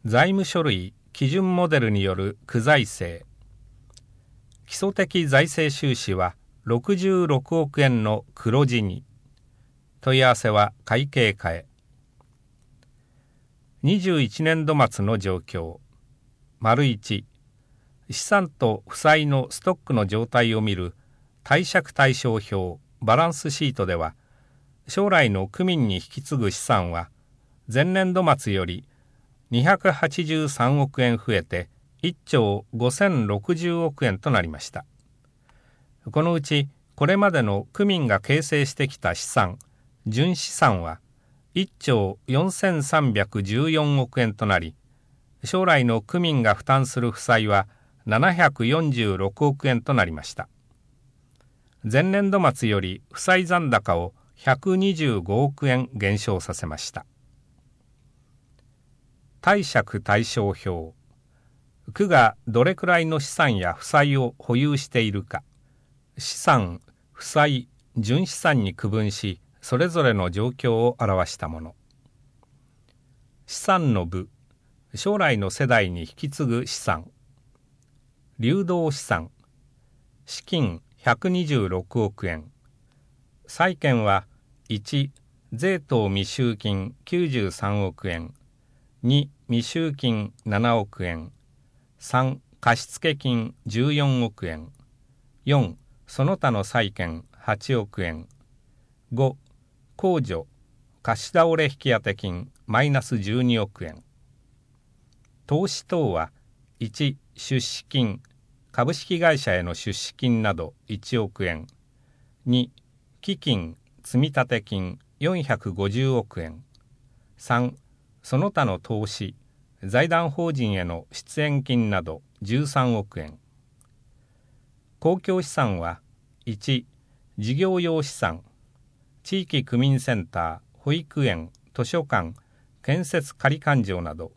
財務書類基準モデルによる区財政。基礎的財政収支は66億円の黒字に。問い合わせは会計課へ。21年度末の状況。1、資産と負債のストックの状態を見る貸借対照表バランスシートでは、将来の区民に引き継ぐ資産は前年度末より283億円増えて1兆5060億円となりました。このうちこれまでの区民が形成してきた資産、純資産は1兆4314億円となり、将来の区民が負担する負債は746億円となりました。前年度末より負債残高を125億円減少させました。貸借対照表。区がどれくらいの資産や負債を保有しているか、資産、負債、純資産に区分し、それぞれの状況を表したもの。資産の部、将来の世代に引き継ぐ資産。流動資産、資金126億円。債権は1、税等未収金93億円。2、未収金7億円。3、貸付金14億円。4、その他の債権8億円。5、控除、貸し倒れ引当金マイナス12億円。投資等は1、出資金、株式会社への出資金など1億円。2、基金、積立金450億円。3、その他の投資、財団法人への出演金など13億円。公共資産は1、事業用資産、地域区民センター、保育園、図書館、建設仮勘定など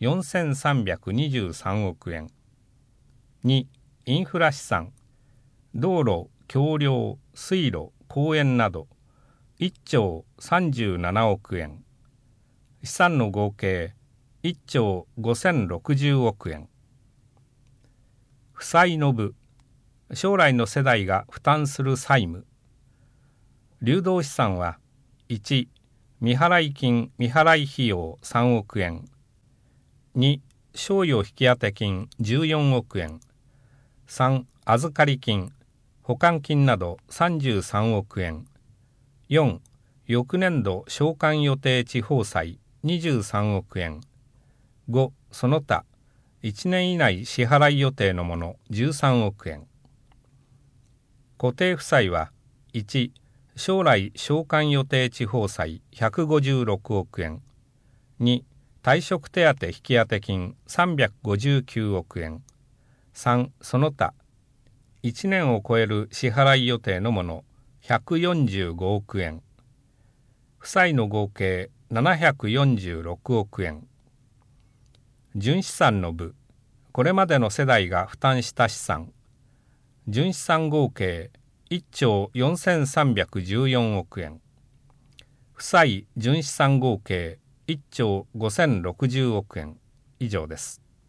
4323億円。2、インフラ資産、道路、橋梁、水路、公園など1兆37億円。資産の合計1兆5060億円。負債の部、将来の世代が負担する債務。流動資産は1、未払い金未払い費用3億円。2、賞与引当金14億円。3、預かり金、保管金など33億円。4、翌年度償還予定地方債23億円。5、その他、1年以内支払い予定のもの13億円。固定負債は1、将来償還予定地方債156億円。2、退職手当引当金359億円。3、その他、1年を超える支払い予定のもの145億円。負債の合計746億円。純資産の部、これまでの世代が負担した資産。純資産合計1兆4314億円。負債純資産合計1兆5060億円以上です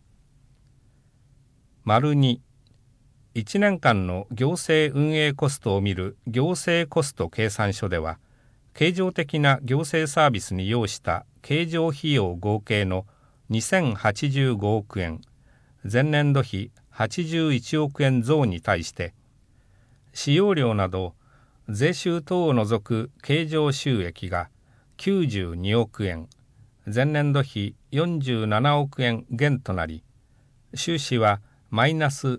。2、1年間の行政運営コストを見る行政コスト計算書では、経常的な行政サービスに要した経常費用合計の2085億円、前年度比81億円増に対して、使用料など税収等を除く経常収益が92億円、前年度比47億円減となり、収支はマイナス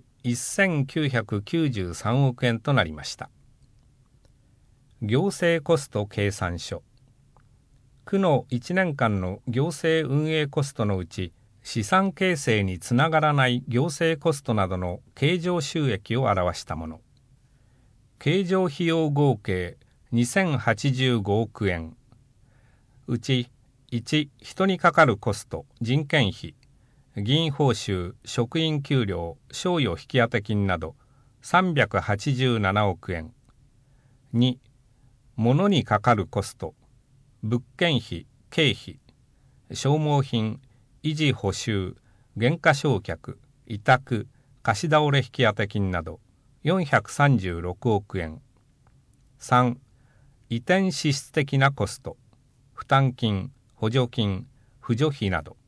1993億円となりました。行政コスト計算書。区の1年間の行政運営コストのうち、資産形成につながらない行政コストなどの経常収益を表したもの。経常費用合計2085億円。うち1、人にかかるコスト、人件費、議員報酬、職員給料、賞与引当金など387億円。2、物にかかるコスト、物件費、経費、消耗品、 維持補修、減価償却、委託、貸し倒れ引き当て金など436億円。3、移転支出的なコスト、負担金、補助金、扶助費など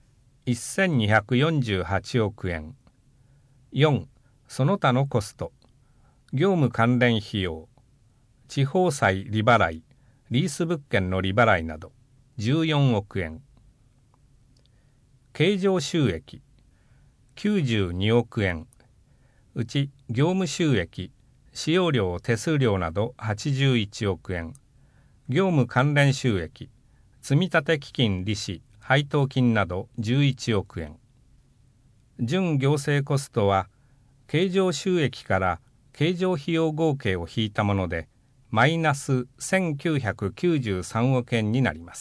1248億円。4、その他のコスト、業務関連費用、地方債利払い、リース物件の利払いなど14億円。経常収益92億円。うち業務収益、使用料手数料など81億円。業務関連収益、積立基金利子、配当金など11億円。準行政コストは経常収益から経常費用合計を引いたものでマイナス1993億円になります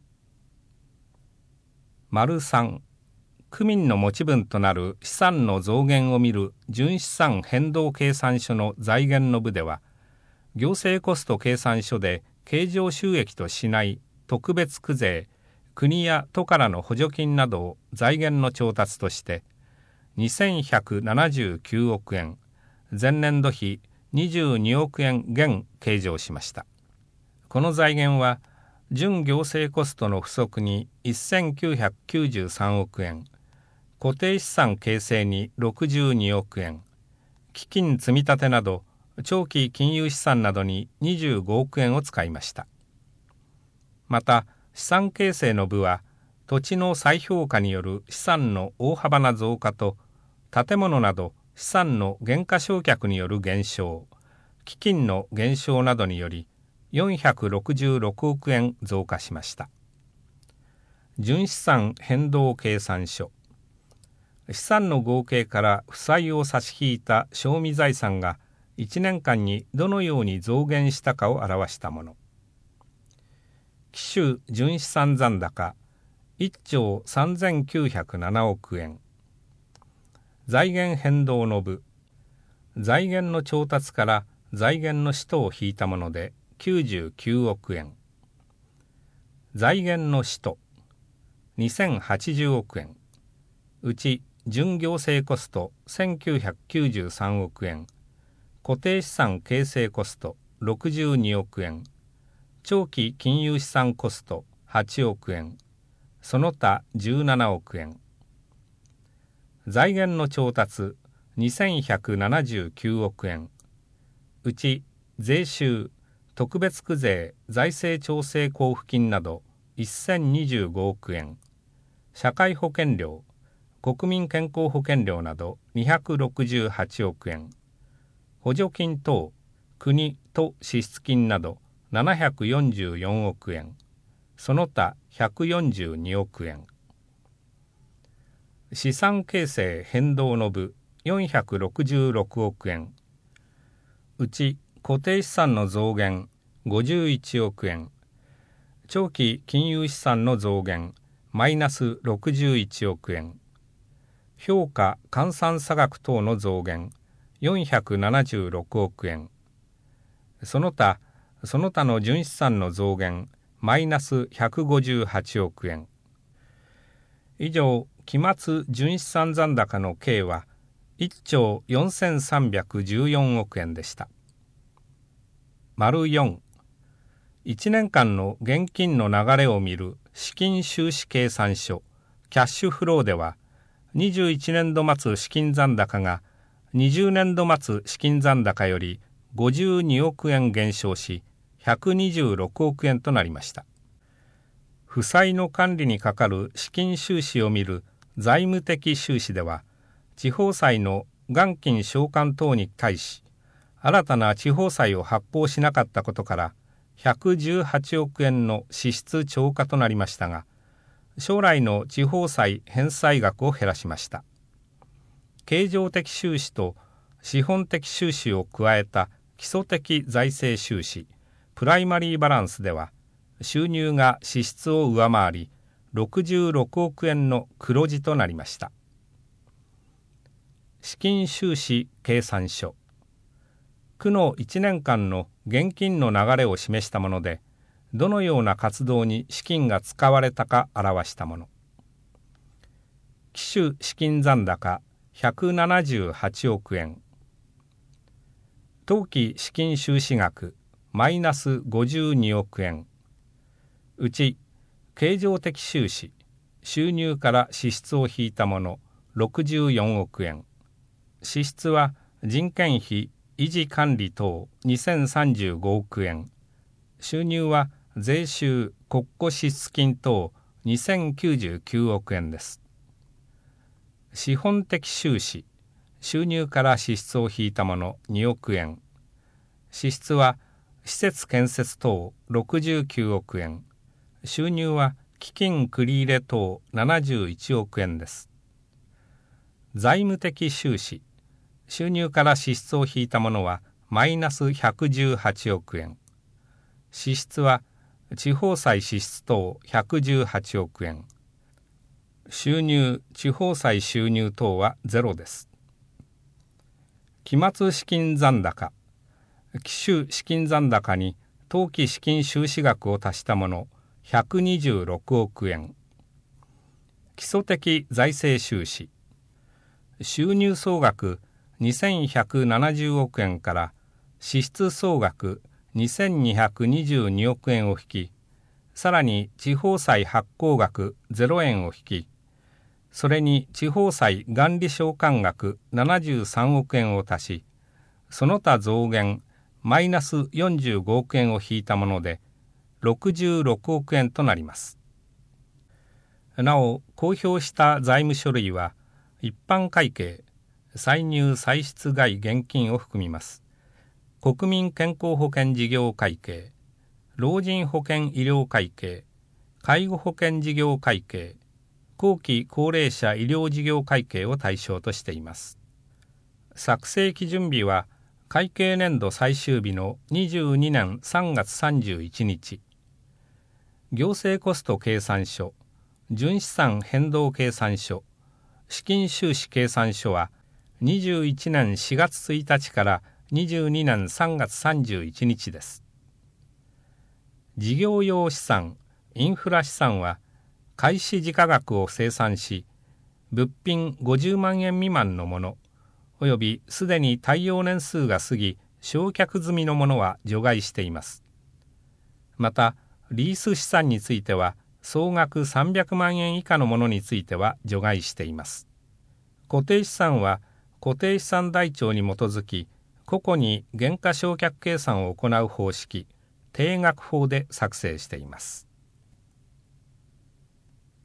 。3、区民の持ち分となる資産の増減を見る純資産変動計算書の財源の部では、行政コスト計算書で経常収益としない特別区税、国や都からの補助金などを財源の調達として2179億円、前年度比22億円減計上しました。この財源は準行政コストの不足に1993億円、固定資産形成に62億円、基金積み立てなど長期金融資産などに25億円を使いました。また資産形成の部は土地の再評価による資産の大幅な増加と建物など資産の減価償却による減少、基金の減少などにより466億円増加しました。純資産変動計算書、資産の合計から負債を差し引いた賞味財産が1年間にどのように増減したかを表したもの。期首純資産残高1兆3907億円。財源変動の部、財源の調達から財源の使途を引いたもので99億円。財源の使途2080億円。うち準行政コスト1993億円、固定資産形成コスト62億円、長期金融資産コスト8億円、その他17億円。財源の調達2179億円。うち税収、特別区税、財政調整交付金など1025億円、社会保険料、国民健康保険料など268億円、補助金等、国都支出金など744億円、その他142億円。資産形成変動の部466億円。うち固定資産の増減51億円、長期金融資産の増減マイナス61億円、評価換算差額等の増減476億円、その他の純資産の増減マイナス158億円。以上、期末純資産残高の計は1兆4314億円でした。4、1年間の現金の流れを見る資金収支計算書キャッシュフローでは、21年度末資金残高が20年度末資金残高より52億円減少し126億円となりました。負債の管理にかかる資金収支を見る財務的収支では、地方債の元金償還等に対し新たな地方債を発行しなかったことから118億円の支出超過となりましたが、将来の地方債返済額を減らしました。経常的収支と資本的収支を加えた基礎的財政収支プライマリーバランスでは、収入が支出を上回り66億円の黒字となりました。資金収支計算書、区の1年間の現金の流れを示したもので、どのような活動に資金が使われたか表したもの。 種資金残高178億円。当期資金収支額マイナス52億円。うち経常的収支、収入から支出を引いたもの64億円。支出は人件費、維持管理等2035億円。収入は税収、国庫支出金等2099億円です。資本的収支、収入から支出を引いたもの2億円。支出は施設建設等69億円。収入は基金繰り入れ等71億円です。財務的収支、収入から支出を引いたものはマイナス118億円。支出は地方債支出等118億円。収入、地方債収入等はゼロです。期末資金残高、期首資金残高に当期資金収支額を足したもの126億円。基礎的財政収支、収入総額2170億円から支出総額2222億円を引き、さらに地方債発行額0円を引き、それに地方債元利償還額73億円を足し、その他増減マイナス45億円を引いたもので66億円となります。なお、公表した財務書類は一般会計、歳入歳出外現金を含みます。国民健康保険事業会計、老人保険医療会計、介護保険事業会計、後期高齢者医療事業会計を対象としています。作成基準日は会計年度最終日の22年3月31日。行政コスト計算書、純資産変動計算書、資金収支計算書は21年4月1日から22年3月31日です。事業用資産、インフラ資産は開始時価額を精算し、物品50万円未満のもの、およびすでに耐用年数が過ぎ、償却済みのものは除外しています。また、リース資産については、総額300万円以下のものについては除外しています。固定資産は、固定資産台帳に基づき、個々に減価償却計算を行う方式、定額法で作成しています。